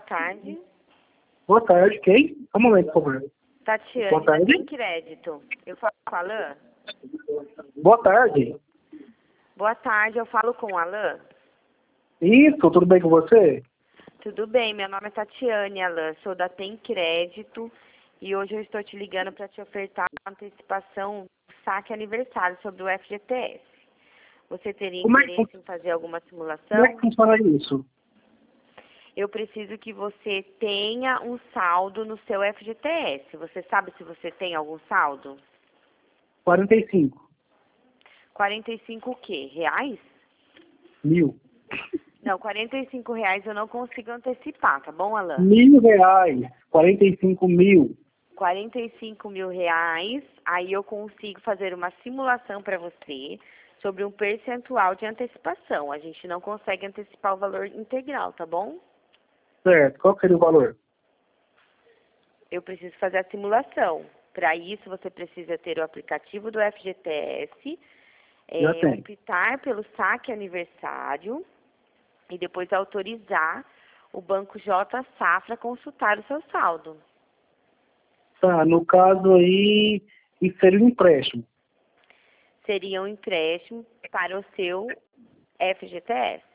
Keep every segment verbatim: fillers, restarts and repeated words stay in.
tarde. Boa tarde, quem? Um momento, por favor. Tatiane, Boa tarde. Tem Crédito. Eu falo com a Alain? Boa tarde. Boa tarde, eu falo com a Alain? Isso, tudo bem com você? Tudo bem, meu nome é Tatiane, Alain, sou da Tem Crédito e hoje eu estou te ligando para te ofertar uma antecipação do saque aniversário sobre o F G T S. Você teria Como é que interesse fun- em fazer alguma simulação? Como é que funciona isso? Eu preciso que você tenha um saldo no seu F G T S. Você sabe se você tem algum saldo? quarenta e cinco quarenta e cinco o quê? Reais? mil. Não, quarenta e cinco reais eu não consigo antecipar, tá bom, Alain? Mil reais. quarenta e cinco mil. quarenta e cinco mil reais, aí eu consigo fazer uma simulação para você sobre um percentual de antecipação. A gente não consegue antecipar o valor integral, tá bom? Certo. Qual seria o valor? Eu preciso fazer a simulação. Para isso, você precisa ter o aplicativo do F G T S, Já é, tem. optar pelo saque aniversário e depois autorizar o Banco J Safra a consultar o seu saldo. Tá, no caso aí, isso seria um empréstimo. Seria um empréstimo para o seu F G T S.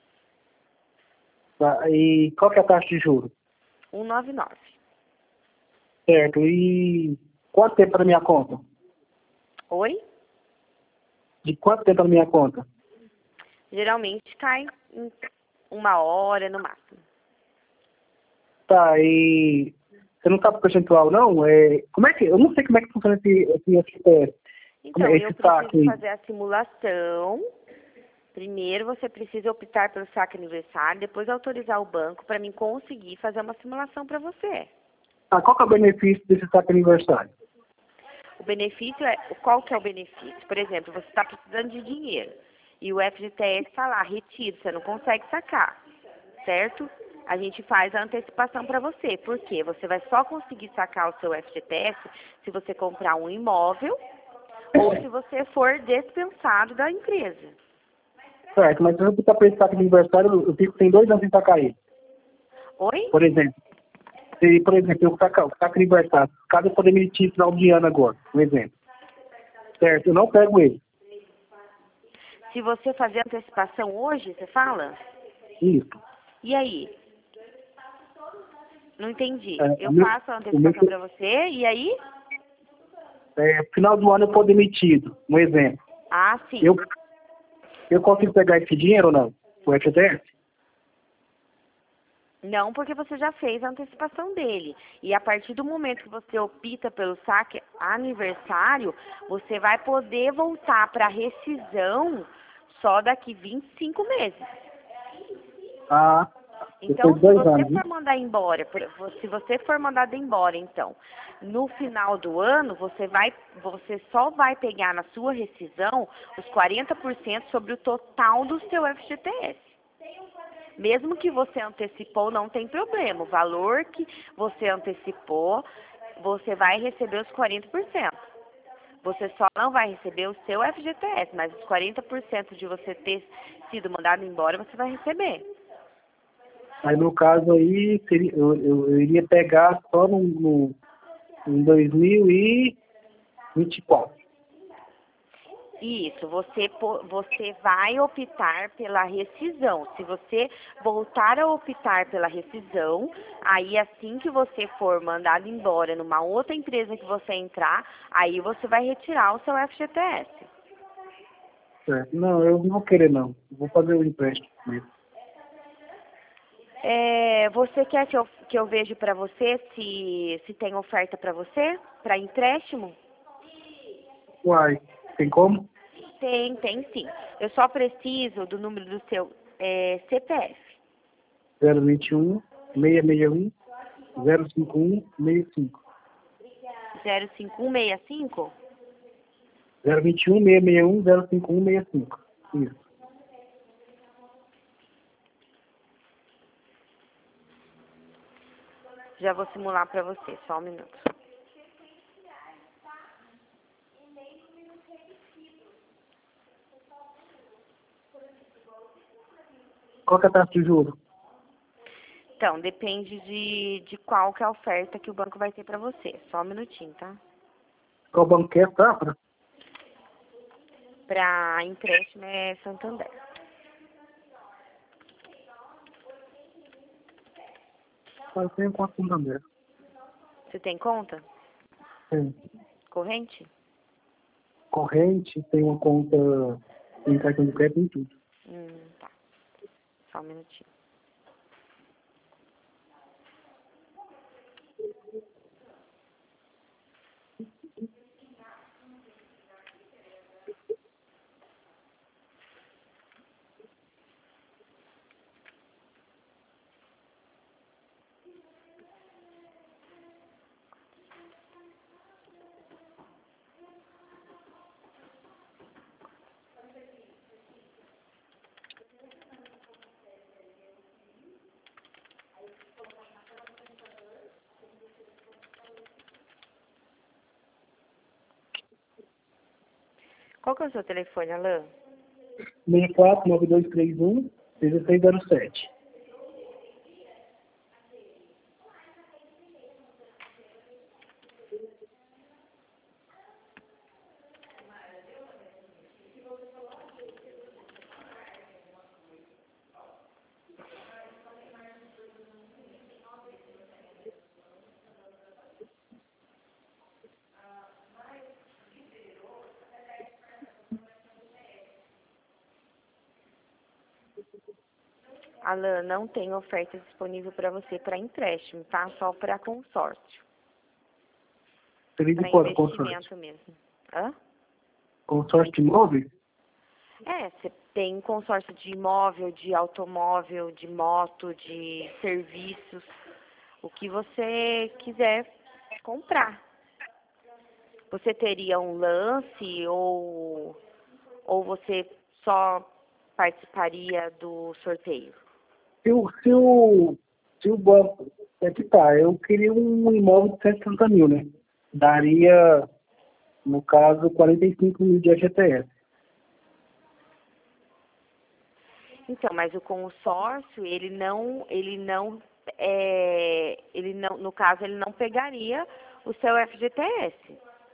Tá, e qual que é a taxa de juros? cento e noventa e nove. Certo. E quanto tempo para minha conta? Oi? De quanto tempo para minha conta? Geralmente cai em uma hora no máximo. Tá, e você não sabe o percentual, não? É, como é que, eu não sei como é que funciona esse, esse F G T S. Como Então, é eu esse saque preciso aí? fazer a simulação. Primeiro, você precisa optar pelo saque aniversário, depois autorizar o banco para mim conseguir fazer uma simulação para você. Ah, qual que é o benefício desse saque aniversário? O benefício é, qual que é o benefício? Por exemplo, você está precisando de dinheiro e o F G T S está lá, retido, você não consegue sacar, certo? A gente faz a antecipação para você. Por quê? Você vai só conseguir sacar o seu F G T S se você comprar um imóvel ou se você for dispensado da empresa. Certo, mas se eu botar para esse saque aniversário, eu fico sem dois anos sem sacar ele. Oi? Por exemplo, se, por exemplo, eu sacar o saque aniversário, caso eu for demitido no final de ano agora, um exemplo. Certo, eu não pego ele. Se você fazer a antecipação hoje, você fala? Isso. E aí? Não entendi. É, Eu o meu, faço a o meu, antecipação para você e aí? é, final do ano eu for demitido, um exemplo. Ah, sim. Eu, eu consigo pegar esse dinheiro ou não? O F G T S? Não, porque você já fez a antecipação dele. E a partir do momento que você opta pelo saque aniversário, você vai poder voltar para a rescisão só daqui vinte e cinco meses. Ah, Então, depois de se dois você anos, né? for mandar embora, por- se você for mandado embora, então, no final do ano, você vai, você só vai pegar na sua rescisão os quarenta por cento sobre o total do seu F G T S. Mesmo que você antecipou, não tem problema. O valor que você antecipou, você vai receber os quarenta por cento. Você só não vai receber o seu F G T S, mas os quarenta por cento de você ter sido mandado embora, você vai receber. Aí no caso aí, seria, eu, eu, eu iria pegar só no, no, em dois mil e vinte e quatro. Isso, você, po- você vai optar pela rescisão. Se você voltar a optar pela rescisão, aí assim que você for mandado embora numa outra empresa que você entrar, aí você vai retirar o seu F G T S. Certo. Não, eu não vou querer não. Eu vou fazer o empréstimo mesmo. É, você quer que eu, que eu veja para você se, se tem oferta para você, para empréstimo? Uai, tem como? Tem, tem sim. Eu só preciso do número do seu é, C P F. zero vinte e um, seiscentos e sessenta e um, zero cinco um, sessenta e cinco. zero cinco um seis cinco? zero vinte e um, seiscentos e sessenta e um, zero cinco um, sessenta e cinco. Isso. Já vou simular para você, só um minuto. Qual que é a taxa de juros? Então, depende de, de qual que é a oferta que o banco vai ter para você. Só um minutinho, tá? Qual banco que é, Safra? Para empréstimo é Santander. Eu tenho conta com Santander. Você tem conta? Tem Corrente? corrente, tem uma conta em cartão de crédito e tudo. Hum, tá. Só um minutinho. Qual que é o seu telefone, Alan? seis quatro nove dois três um seis seis zero sete. Alan, não tem oferta disponível para você para empréstimo, tá? Só para consórcio. Seria de Para quanto consórcio? investimento mesmo. Hã? Consórcio de imóveis? É, você tem consórcio de imóvel, de automóvel, de moto, de serviços, o que você quiser comprar. Você teria um lance ou, ou você só participaria do sorteio? Se o, se o, se o banco... É que tá, eu queria um imóvel de cento e sessenta mil, né? Daria, no caso, quarenta e cinco mil de F G T S. Então, mas o consórcio, ele não, ele não, é, ele não, no caso, ele não pegaria o seu F G T S.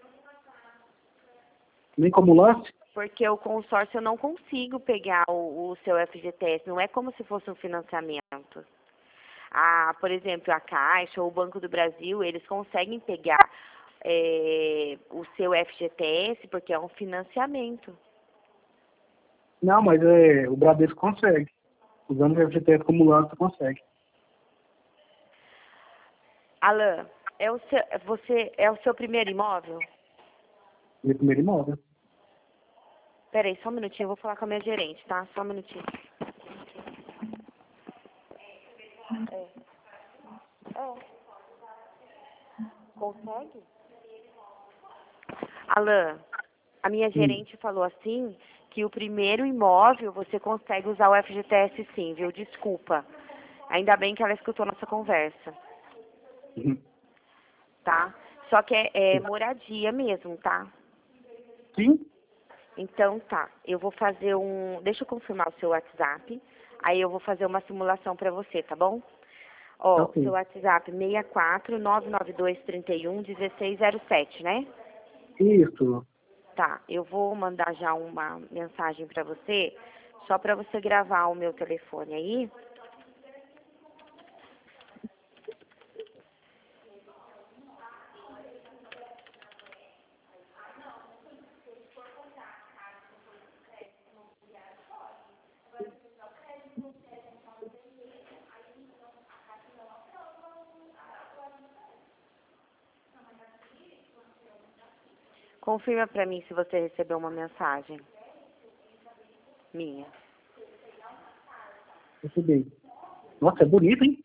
Nem como lance? Porque o consórcio eu não consigo pegar o, o seu F G T S, não é como se fosse um financiamento. A, por exemplo, a Caixa ou o Banco do Brasil, eles conseguem pegar é, o seu F G T S porque é um financiamento. Não, mas é, o Bradesco consegue. Usando o F G T S como lance, consegue. Alan, é o seu, você, é o seu primeiro imóvel? Meu primeiro imóvel. Peraí, só um minutinho, eu vou falar com a minha gerente, tá? Só um minutinho. É. É. Consegue? Alan, a minha gerente falou assim que o primeiro imóvel você consegue usar o F G T S sim, viu? Desculpa. Ainda bem que ela escutou nossa conversa. Uhum. Tá? Só que é, é moradia mesmo, tá? Sim? Então tá, eu vou fazer um... Deixa eu confirmar o seu WhatsApp. Aí eu vou fazer uma simulação pra você, tá bom? Ó, Ok. seu WhatsApp seis quatro nove nove dois três um um seis zero sete, né? Isso. Tá, eu vou mandar já uma mensagem pra você, só pra você gravar o meu telefone aí. Confirma pra mim se você recebeu uma mensagem minha. Recebi. Nossa, é bonito, hein?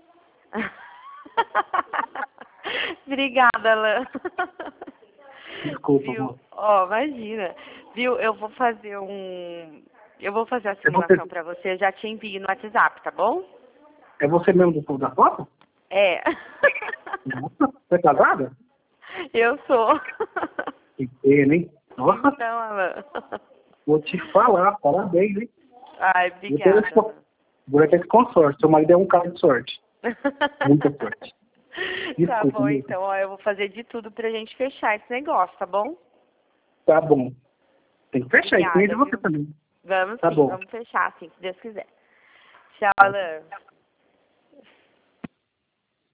Obrigada, Alan. Desculpa, Viu? amor. Ó, imagina. Viu? Eu vou fazer um... Eu vou fazer a É você, simulação pra você, eu já te envio no WhatsApp, tá bom? é você mesmo do povo da foto? É. Nossa, você é casada? Eu sou. Que pena, hein? Nossa, Então, Alan. vou te falar, parabéns, hein? Ai, Vou ter esse, obrigada. vou ter esse consórcio. Seu marido é um cara de sorte. Muita sorte. Tá Desculpa, bom, meu. então, ó, eu vou fazer de tudo pra gente fechar esse negócio, tá bom? Tá bom. Tem que fechar, Obrigada, incluindo você viu? também. Vamos Tá sim, bom. vamos fechar, sim, se Deus quiser. Tchau, Alan.